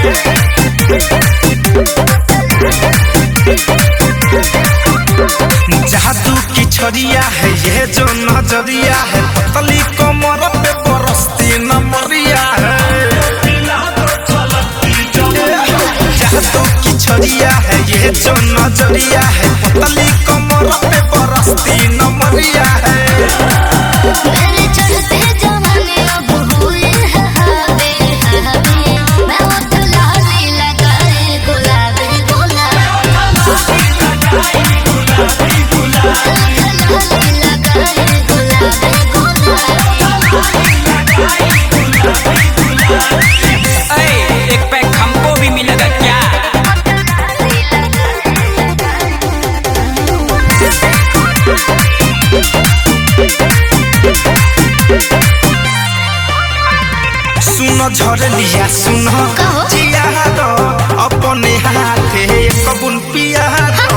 जादू की छड़िया है ये जो नजरिया है, पतली कमर पे बरसती नमरिया है। जादू की छड़िया है ये जो नजरिया है, पतली कमर पे बरसती नमरिया है। मेरे चढ़ते जवानी अब हुई है हावे हावे, मैं उठ लाली लगाए गुलाबी गुलाबी, लाली लगाए गुलाबी गुलाबी। एक पैक हमको भी मिलेगा क्या? सुनो झरलिया सुनो जिया दो अपने हाथे कबूल पिया दो।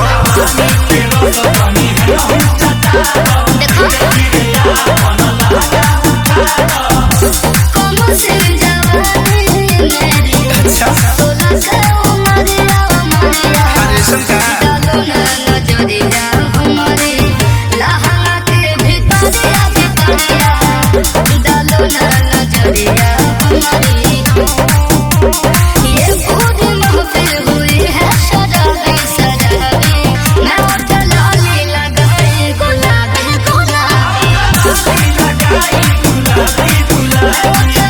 कौन से जवानी मेरी, सोलह से उमरिया उमरिया, अरे सुनका डालो ना नजरिया हमारी, लहंगा के भितरिया भितरिया, डालो ना नजरिया हमारी। ये पूरी महफिल हुई है शराबी शराबी, मैं उठ लाली लगाए गुलाबी गुलाबी, लाली लगाए गुलाबी गुलाबी।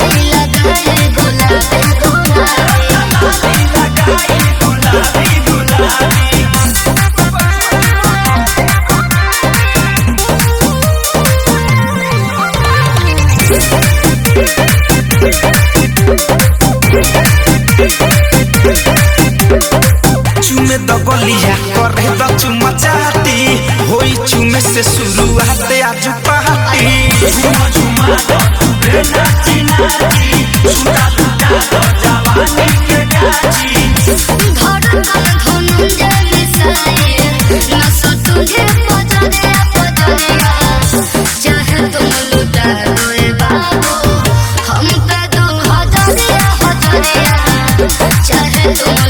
चुमे दबलिया करे द चुमा चाहती, होई चुमे से शुरुआत आज पार्टी। धड़कन धनंजय मिसाए, नशा तुझे पजरिया पजरिया, चाहे तुम लुटा दो बाबू, हम पे 2000 हजरिया, चाहे तुम